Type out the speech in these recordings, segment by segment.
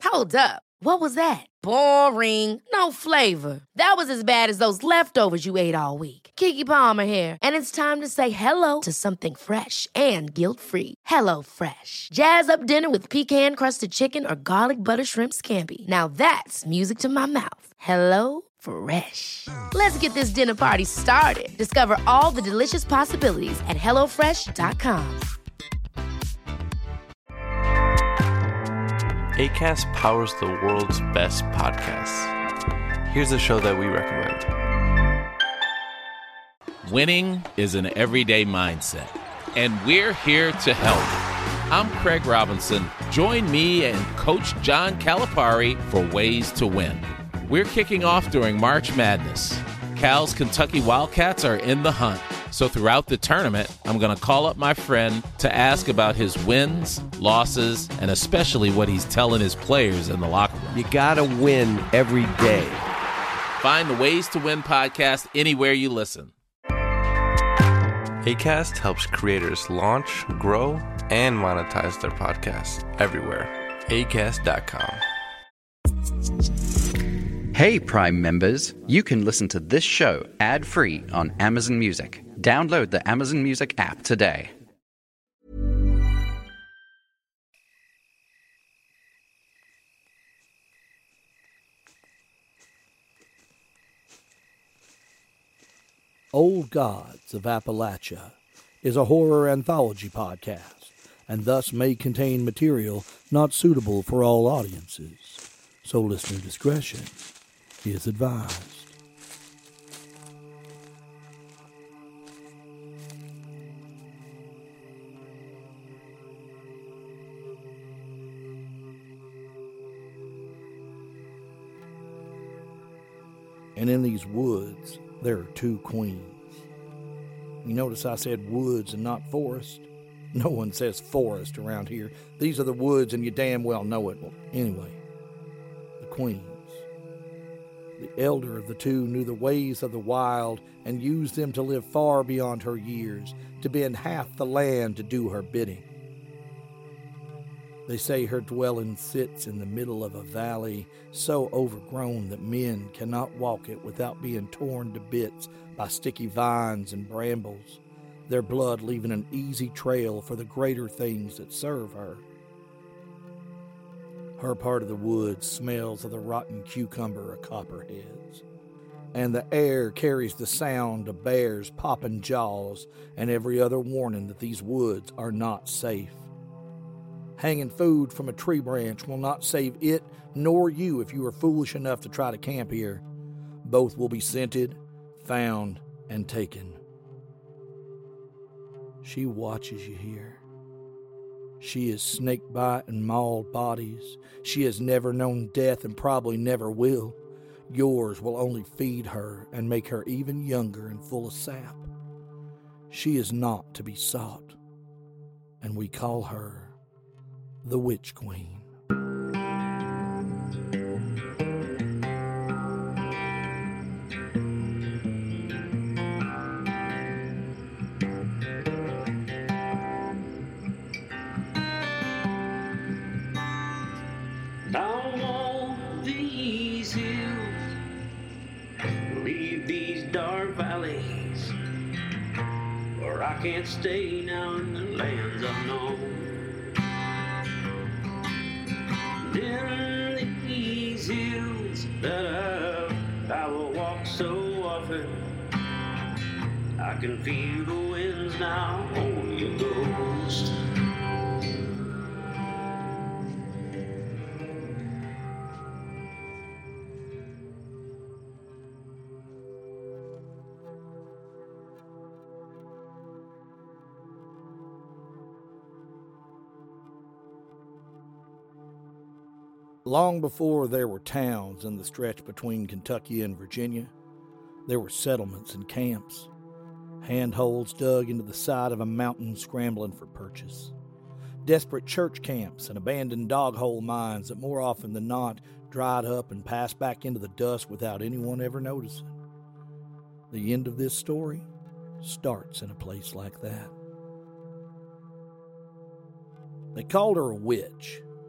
Hold up. What was that? Boring. No flavor. That was as bad as those leftovers you ate all week. Keke Palmer here, and it's time to say hello to something fresh and guilt-free. Hello Fresh. Jazz up dinner with pecan-crusted chicken or garlic butter shrimp scampi. Now that's music to my mouth. Hello Fresh. Let's get this dinner party started. Discover all the delicious possibilities at hellofresh.com. Acast powers the world's best podcasts. Here's a show that we recommend. Winning is an everyday mindset, and we're here to help. I'm Craig Robinson. Join me and Coach John Calipari for Ways to Win. We're kicking off during March Madness. Cal's Kentucky Wildcats are in the hunt. So throughout the tournament, I'm going to call up my friend to ask about his wins, losses, and especially what he's telling his players in the locker room. You got to win every day. Find the Ways to Win podcast anywhere you listen. Acast helps creators launch, grow, and monetize their podcasts everywhere. Acast.com. Hey, Prime members, you can listen to this show ad-free on Amazon Music. Download the Amazon Music app today. Old Gods of Appalachia is a horror anthology podcast, and thus may contain material not suitable for all audiences, so listener discretion is advised. And in these woods, there are two queens. You notice I said woods and not forest? No one says forest around here. These are the woods and you damn well know it. Well, anyway, the queens. The elder of the two knew the ways of the wild and used them to live far beyond her years, to bend half the land to do her bidding. They say her dwelling sits in the middle of a valley so overgrown that men cannot walk it without being torn to bits by sticky vines and brambles, their blood leaving an easy trail for the greater things that serve her. Her part of the woods smells of the rotten cucumber of copperheads, and the air carries the sound of bears popping jaws and every other warning that these woods are not safe. Hanging food from a tree branch will not save it nor you if you are foolish enough to try to camp here. Both will be scented, found, and taken. She watches you here. She has snake-bite and mauled bodies. She has never known death and probably never will. Yours will only feed her and make her even younger and full of sap. She is not to be sought, and we call her the Witch Queen. Down all these hills, leave these dark valleys, or I can't stay now in the lands unknown. In these hills that I will walk so often, I can feel the winds now on your ghost. Long before there were towns in the stretch between Kentucky and Virginia, there were settlements and camps, handholds dug into the side of a mountain scrambling for purchase, desperate church camps and abandoned dog-hole mines that more often than not dried up and passed back into the dust without anyone ever noticing. The end of this story starts in a place like that. They called her a witch.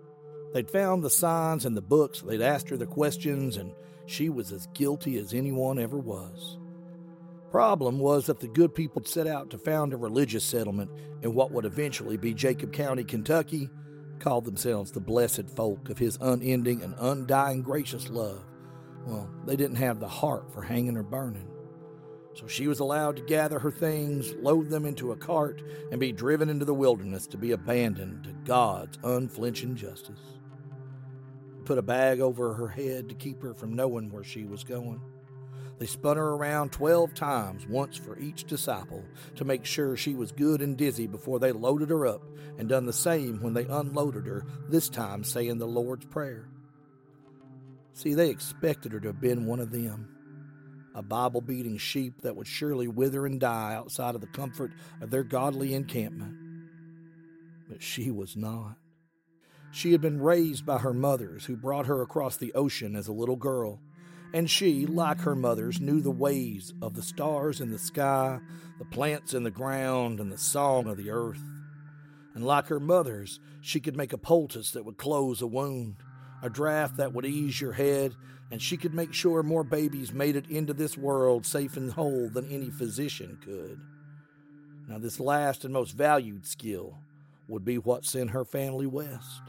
They'd found the signs and the books, they'd asked her the questions, and she was as guilty as anyone ever was. Problem was that the good people set out to found a religious settlement in what would eventually be Jacob County, Kentucky, called themselves the blessed folk of his unending and undying gracious love. Well, they didn't have the heart for hanging or burning. So she was allowed to gather her things, load them into a cart, and be driven into the wilderness to be abandoned to God's unflinching justice. They put a bag over her head to keep her from knowing where she was going. They spun her around 12 times, once for each disciple, to make sure she was good and dizzy before they loaded her up, and done the same when they unloaded her, this time saying the Lord's Prayer. See, they expected her to have been one of them, a Bible-beating sheep that would surely wither and die outside of the comfort of their godly encampment. But she was not. She had been raised by her mothers, who brought her across the ocean as a little girl, and she, like her mothers, knew the ways of the stars in the sky, the plants in the ground, and the song of the earth. And like her mothers, she could make a poultice that would close a wound, a draught that would ease your head, and she could make sure more babies made it into this world safe and whole than any physician could. Now, this last and most valued skill would be what sent her family west.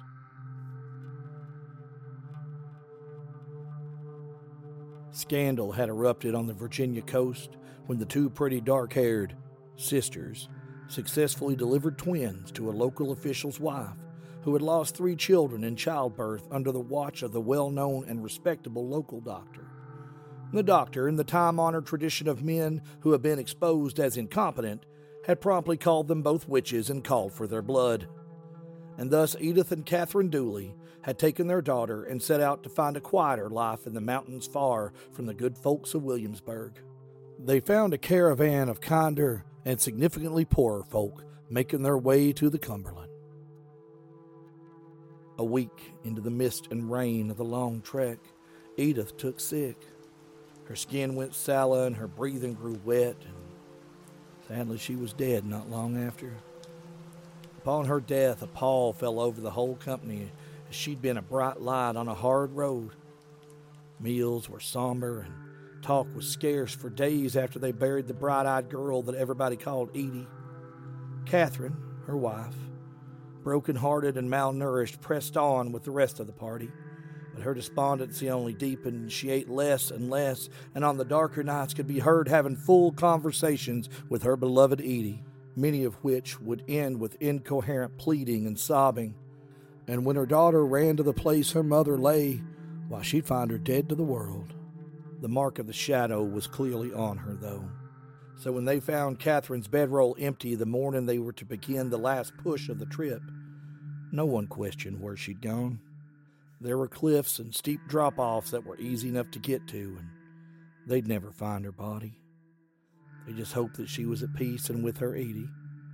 Scandal had erupted on the Virginia coast when the two pretty dark-haired sisters successfully delivered twins to a local official's wife who had lost 3 children in childbirth under the watch of the well-known and respectable local doctor. The doctor, in the time-honored tradition of men who have been exposed as incompetent, had promptly called them both witches and called for their blood. And thus Edith and Catherine Dooley had taken their daughter and set out to find a quieter life in the mountains far from the good folks of Williamsburg. They found a caravan of kinder and significantly poorer folk making their way to the Cumberland. A week into the mist and rain of the long trek, Edith took sick. Her skin went sallow and her breathing grew wet, and sadly she was dead not long after. Upon her death, a pall fell over the whole company, as she'd been a bright light on a hard road. Meals were somber, and talk was scarce for days after they buried the bright-eyed girl that everybody called Edie. Catherine, her wife, broken-hearted and malnourished, pressed on with the rest of the party, but her despondency only deepened. She ate less and less, and on the darker nights could be heard having full conversations with her beloved Edie, many of which would end with incoherent pleading and sobbing. And when her daughter ran to the place her mother lay, why, she'd find her dead to the world. The mark of the shadow was clearly on her, though. So when they found Catherine's bedroll empty the morning they were to begin the last push of the trip, no one questioned where she'd gone. There were cliffs and steep drop-offs that were easy enough to get to, and they'd never find her body. They just hoped that she was at peace and with her Edie.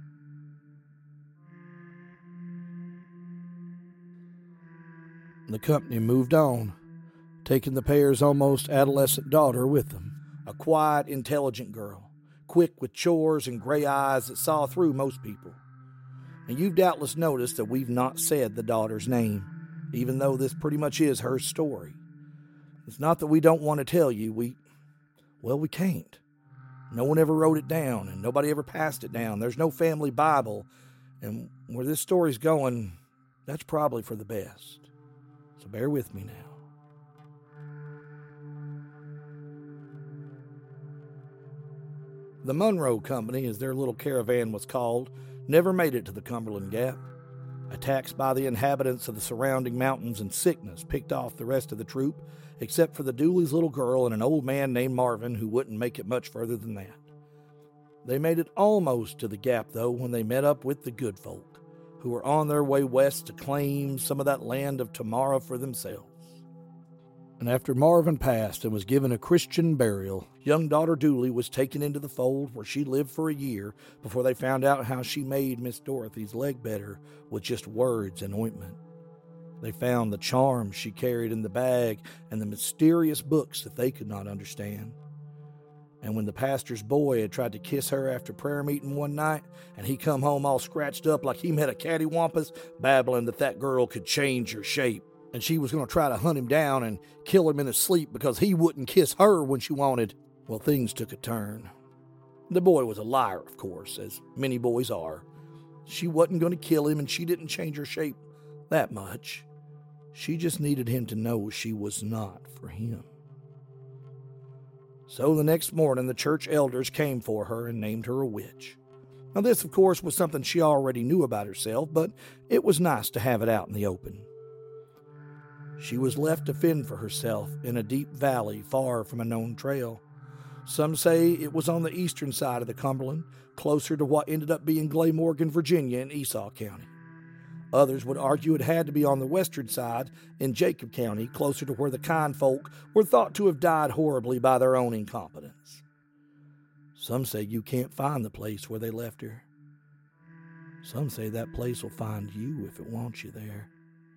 The company moved on, taking the pair's almost adolescent daughter with them, a quiet, intelligent girl, quick with chores and gray eyes that saw through most people. And you've doubtless noticed that we've not said the daughter's name, even though this pretty much is her story. It's not that we don't want to tell you, we can't. No one ever wrote it down, and nobody ever passed it down. There's no family Bible, and where this story's going, that's probably for the best. So bear with me now. The Monroe Company, as their little caravan was called, never made it to the Cumberland Gap. Attacks by the inhabitants of the surrounding mountains and sickness picked off the rest of the troop, except for the Dooley's little girl and an old man named Marvin who wouldn't make it much further than that. They made it almost to the Gap, though, when they met up with the good folk, who were on their way west to claim some of that land of tomorrow for themselves. And after Marvin passed and was given a Christian burial, young daughter Dooley was taken into the fold where she lived for a year before they found out how she made Miss Dorothy's leg better with just words and ointment. They found the charms she carried in the bag and the mysterious books that they could not understand. And when the pastor's boy had tried to kiss her after prayer meeting one night, and he come home all scratched up like he met a cattywampus, babbling that girl could change her shape, and she was going to try to hunt him down and kill him in his sleep because he wouldn't kiss her when she wanted, well, things took a turn. The boy was a liar, of course, as many boys are. She wasn't going to kill him, and she didn't change her shape that much. She just needed him to know she was not for him. So the next morning, the church elders came for her and named her a witch. Now this, of course, was something she already knew about herself, but it was nice to have it out in the open. She was left to fend for herself in a deep valley far from a known trail. Some say it was on the eastern side of the Cumberland, closer to what ended up being Glamorgan, Virginia in Esau County. Others would argue it had to be on the western side in Jacob County, closer to where the kind folk were thought to have died horribly by their own incompetence. Some say you can't find the place where they left her. Some say that place will find you if it wants you there.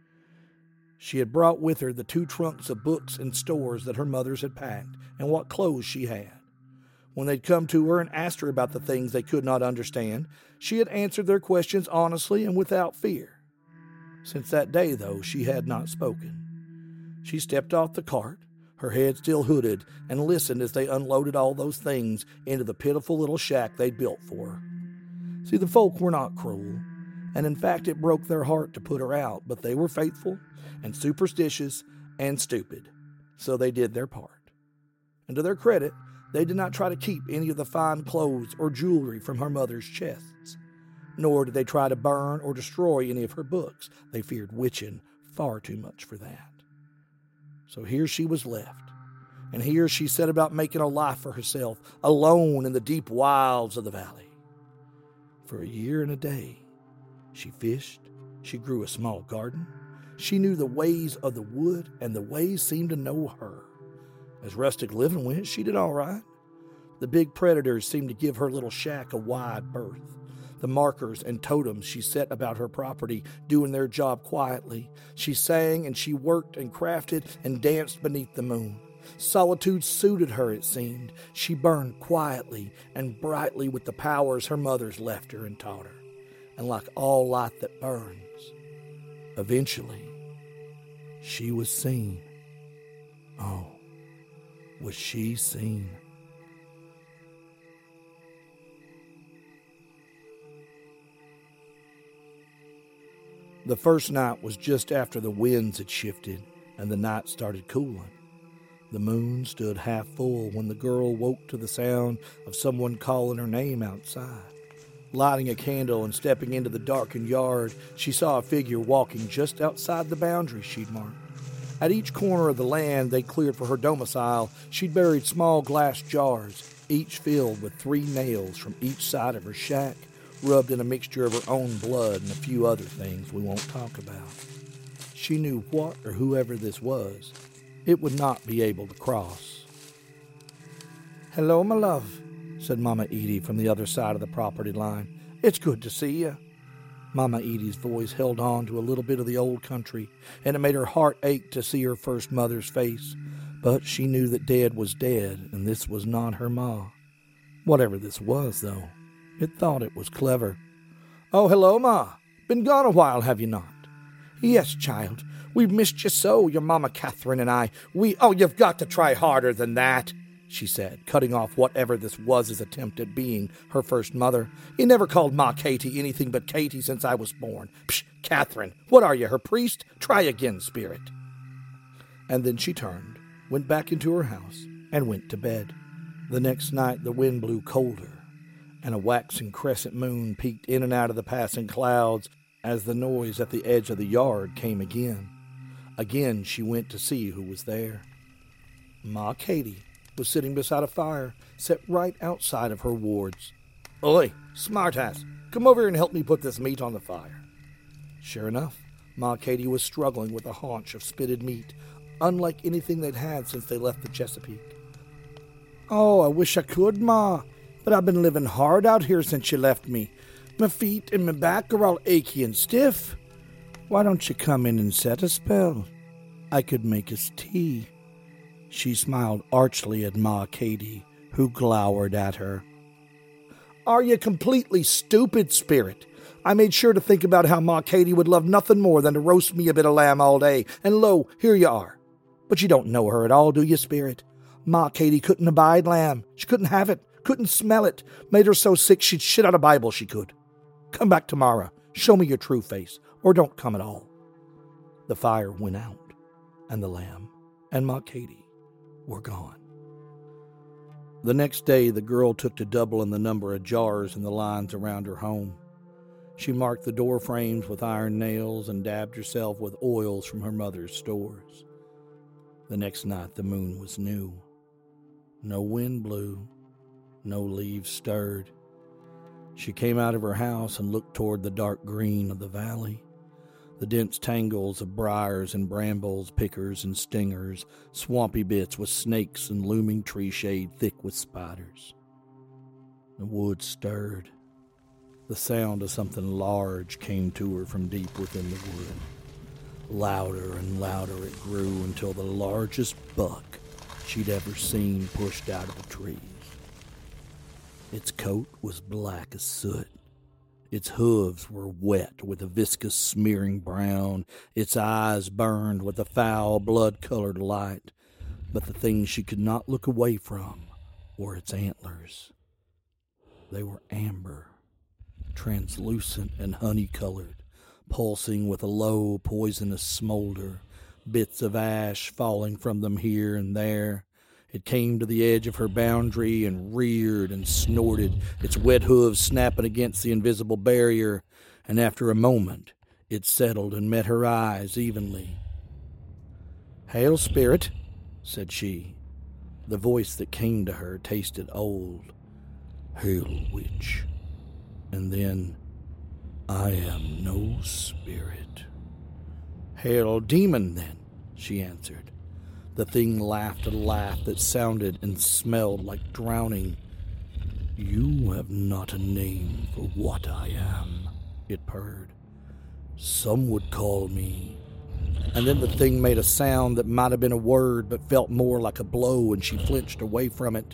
She had brought with her the 2 trunks of books and stores that her mothers had packed, and what clothes she had. When they'd come to her and asked her about the things they could not understand, she had answered their questions honestly and without fear. Since that day, though, she had not spoken. She stepped off the cart, her head still hooded, and listened as they unloaded all those things into the pitiful little shack they'd built for her. See, the folk were not cruel, and in fact it broke their heart to put her out, but they were faithful and superstitious and stupid, so they did their part. And to their credit, they did not try to keep any of the fine clothes or jewelry from her mother's chests, nor did they try to burn or destroy any of her books. They feared witching far too much for that. So here she was left, and here she set about making a life for herself, alone in the deep wilds of the valley. For a year and a day, she fished, she grew a small garden, she knew the ways of the wood, and the ways seemed to know her. As rustic living went, she did all right. The big predators seemed to give her little shack a wide berth. The markers and totems she set about her property doing their job quietly. She sang and she worked and crafted and danced beneath the moon. Solitude suited her, it seemed. She burned quietly and brightly with the powers her mothers left her and taught her. And like all light that burns, eventually she was seen. Oh, was she seen? The first night was just after the winds had shifted and the night started cooling. The moon stood half full when the girl woke to the sound of someone calling her name outside. Lighting a candle and stepping into the darkened yard, she saw a figure walking just outside the boundary she'd marked. At each corner of the land they cleared for her domicile, she'd buried small glass jars, each filled with 3 nails from each side of her shack, rubbed in a mixture of her own blood and a few other things we won't talk about. She knew what or whoever this was, it would not be able to cross. "Hello, my love," said Mama Edie from the other side of the property line. "It's good to see you." Mama Edie's voice held on to a little bit of the old country, and it made her heart ache to see her first mother's face. But she knew that Dad was dead, and this was not her ma. Whatever this was, though, it thought it was clever. "Oh, hello, Ma. Been gone a while, have you not?" "Yes, child. We've missed you so, your Mama Catherine and I. Oh, you've got to try harder than that," she said, cutting off whatever this was his attempt at being her first mother. "You never called Ma Katie anything but Katie since I was born. Psh, Catherine, what are you, her priest? Try again, spirit." And then she turned, went back into her house, and went to bed. The next night the wind blew colder, and a waxing crescent moon peeked in and out of the passing clouds as the noise at the edge of the yard came again. Again she went to see who was there. Ma Katie was sitting beside a fire set right outside of her wards. "Oi, smartass, come over here and help me put this meat on the fire." Sure enough, Ma Katie was struggling with a haunch of spitted meat, unlike anything they'd had since they left the Chesapeake. "Oh, I wish I could, Ma, but I've been living hard out here since you left me. My feet and my back are all achy and stiff. Why don't you come in and set a spell? I could make us tea." She smiled archly at Ma Katie, who glowered at her. "Are you completely stupid, Spirit? I made sure to think about how Ma Katy would love nothing more than to roast me a bit of lamb all day, and lo, here you are. But you don't know her at all, do you, Spirit? Ma Katy couldn't abide lamb. She couldn't have it, couldn't smell it. Made her so sick she'd shit out a Bible, she could. Come back tomorrow, show me your true face, or don't come at all." The fire went out, and the lamb and Ma Katy were gone. The next day, the girl took to doubling the number of jars in the lines around her home. She marked the door frames with iron nails and dabbed herself with oils from her mother's stores. The next night, the moon was new. No wind blew, no leaves stirred. She came out of her house and looked toward the dark green of the valley, the dense tangles of briars and brambles, pickers and stingers, swampy bits with snakes and looming tree shade thick with spiders. The woods stirred. The sound of something large came to her from deep within the wood. Louder and louder it grew until the largest buck she'd ever seen pushed out of the trees. Its coat was black as soot. Its hooves were wet with a viscous smearing brown. Its eyes burned with a foul blood-colored light. But the thing she could not look away from were its antlers. They were amber, translucent and honey-colored, pulsing with a low, poisonous smolder, bits of ash falling from them here and there. It came to the edge of her boundary and reared and snorted, its wet hooves snapping against the invisible barrier, and after a moment it settled and met her eyes evenly. "Hail, Spirit," said she. The voice that came to her tasted old. "Hail, witch." And then, "I am no spirit." "Hail, demon, then," she answered. The thing laughed a laugh that sounded and smelled like drowning. "You have not a name for what I am," it purred. "Some would call me..." And then the thing made a sound that might have been a word but felt more like a blow, and she flinched away from it.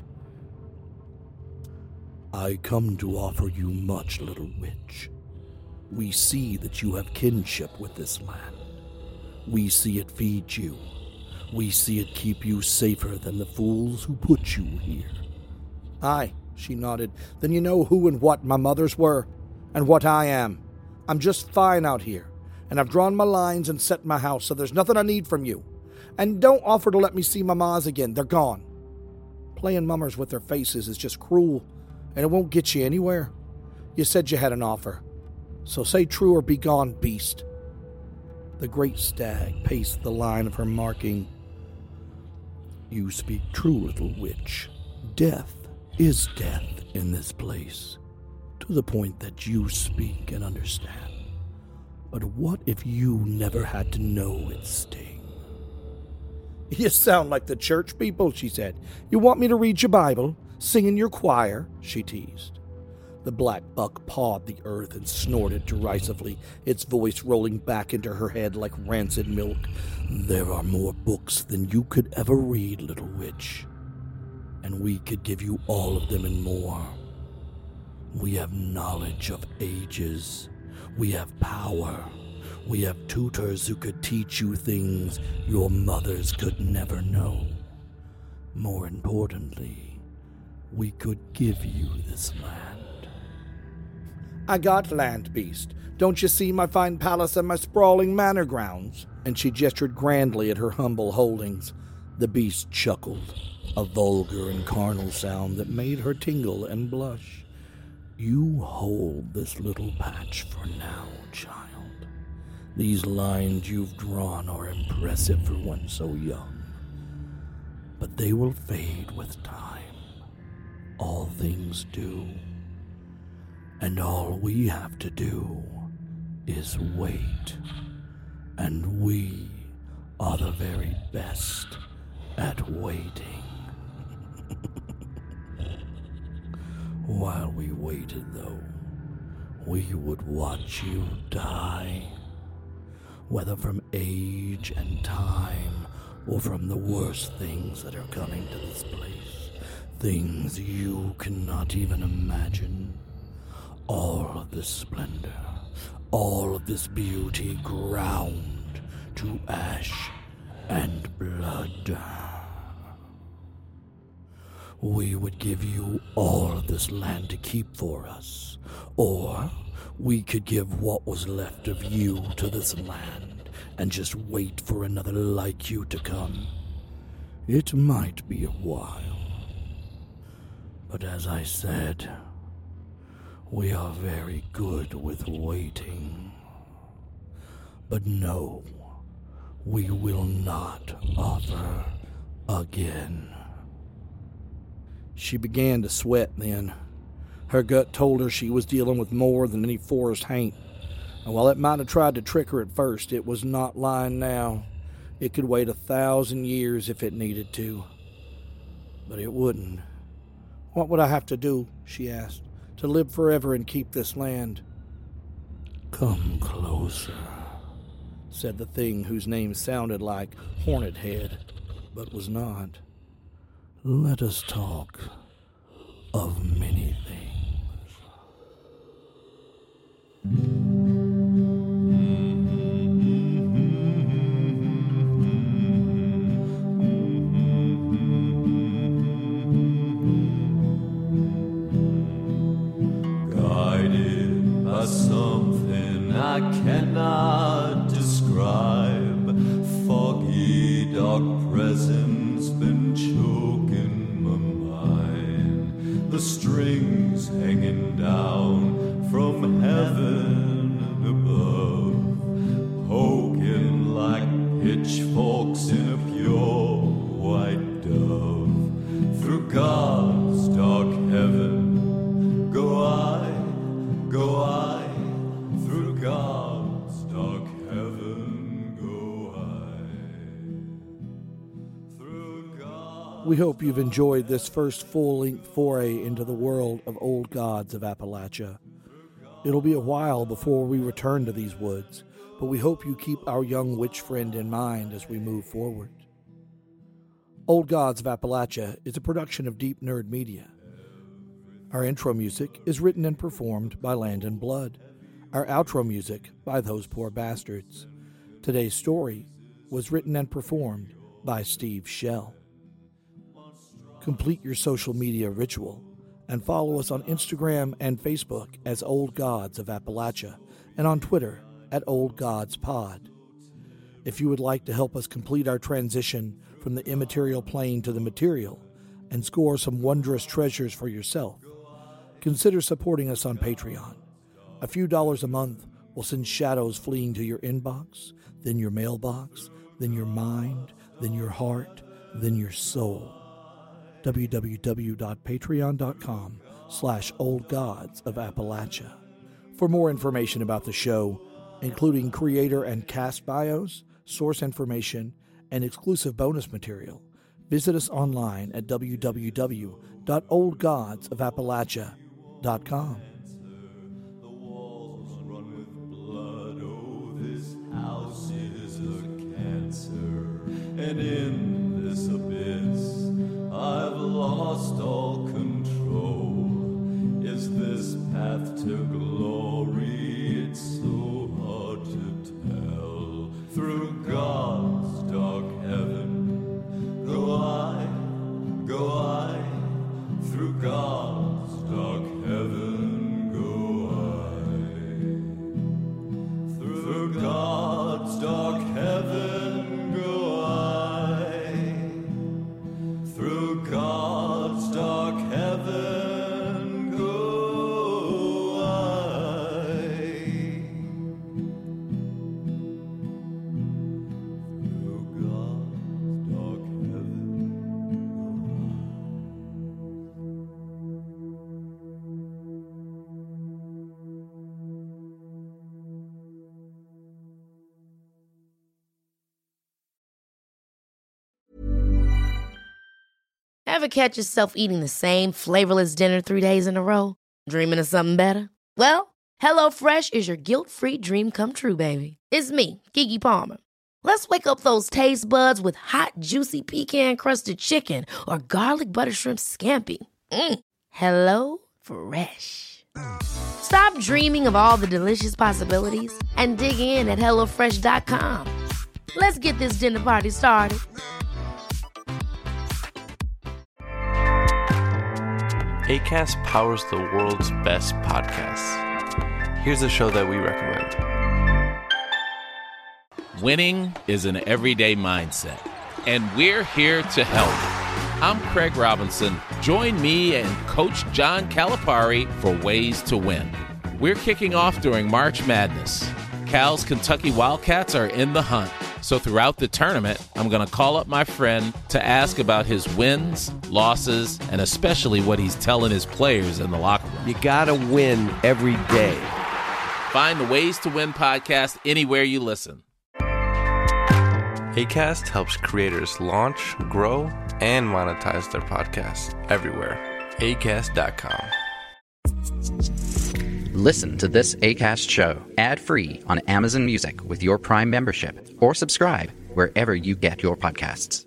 "I come to offer you much, little witch. We see that you have kinship with this land. We see it feeds you. We see it keep you safer than the fools who put you here." "Aye," she nodded. "Then you know who and what my mothers were, and what I am. I'm just fine out here, and I've drawn my lines and set my house, so there's nothing I need from you. And don't offer to let me see my mas again. They're gone. Playing mummers with their faces is just cruel, and it won't get you anywhere. You said you had an offer, so say true or be gone, beast." The great stag paced the line of her marking. "You speak true, little witch. Death is death in this place, to the point that you speak and understand. But what if you never had to know its sting?" "You sound like the church people," she said. "You want me to read your Bible, sing in your choir?" she teased. The black buck pawed the earth and snorted derisively, its voice rolling back into her head like rancid milk. "There are more books than you could ever read, little witch, and we could give you all of them and more. We have knowledge of ages. We have power. We have tutors who could teach you things your mothers could never know. More importantly, we could give you this land." "I got land, beast. Don't you see my fine palace and my sprawling manor grounds?" And she gestured grandly at her humble holdings. The beast chuckled, a vulgar and carnal sound that made her tingle and blush. "You hold this little patch for now, child. These lines you've drawn are impressive for one so young, but they will fade with time. All things do. And all we have to do is wait. And we are the very best at waiting." "While we waited, though, we would watch you die. Whether from age and time, or from the worst things that are coming to this place. things you cannot even imagine. All of this splendor, all of this beauty ground to ash and blood. We would give you all of this land to keep for us, or we could give what was left of you to this land and just wait for another like you to come. It might be a while, but as I said, we are very good with waiting. But no, we will not offer again. She began to sweat then. Her gut told her she was dealing with more than any forest haint. And while it might have tried to trick her at first, it was not lying now. It could wait 1,000 years if it needed to. But it wouldn't. What would I have to do, she asked, to live forever and keep this land? Come closer, said the thing whose name sounded like Hornet Head, but was not. Let us talk of many things. Guided by something I cannot describe, foggy dark presence been choking my mind. The strings hanging down from heaven above, poking like pitchforks in a pure white dove. Through God's dark heaven go I, through God's dark heaven go I. Through God. We hope you've enjoyed this first full-length foray into the world of Old Gods of Appalachia. It'll be a while before we return to these woods, but we hope you keep our young witch friend in mind as we move forward. Old Gods of Appalachia is a production of Deep Nerd Media. Our intro music is written and performed by Land and Blood. Our outro music by Those Poor Bastards. Today's story was written and performed by Steve Shell. Complete your social media ritual and follow us on Instagram and Facebook as Old Gods of Appalachia and on Twitter at Old Gods Pod. If you would like to help us complete our transition from the immaterial plane to the material and score some wondrous treasures for yourself, consider supporting us on Patreon. A few dollars a month will send shadows fleeing to your inbox, then your mailbox, then your mind, then your heart, then your soul. www.patreon.com/oldgods of Appalachia. For more information about the show, including creator and cast bios, source information, and exclusive bonus material, visit us online at www.oldgodsofappalachia.com. The walls run with blood, oh, this house is a cancer. And in this abyss, I've lost all control. Is this path to glory? It's so hard to tell. Through God's dark heaven, go I, through God's dark heaven go I. Through God's dark heaven go I. Through God's dark heaven go I. Through God's dark heaven Ever catch yourself eating the same flavorless dinner 3 days in a row? Dreaming of something better? Well, HelloFresh is your guilt-free dream come true, baby. It's me, Keke Palmer. Let's wake up those taste buds with hot, juicy pecan-crusted chicken or garlic butter shrimp scampi. Hello Fresh. Stop dreaming of all the delicious possibilities and dig in at HelloFresh.com. Let's get this dinner party started. Acast powers the world's best podcasts. Here's a show that we recommend. Winning is an everyday mindset, and we're here to help. I'm Craig Robinson. Join me and Coach John Calipari for Ways to Win. We're kicking off during March Madness. Cal's Kentucky Wildcats are in the hunt. So throughout the tournament, I'm going to call up my friend to ask about his wins, losses, and especially what he's telling his players in the locker room. You gotta win every day. Find the Ways to Win podcast anywhere you listen. Acast helps creators launch, grow, and monetize their podcasts everywhere. Acast.com. Listen to this Acast show ad-free on Amazon Music with your Prime membership, or subscribe wherever you get your podcasts.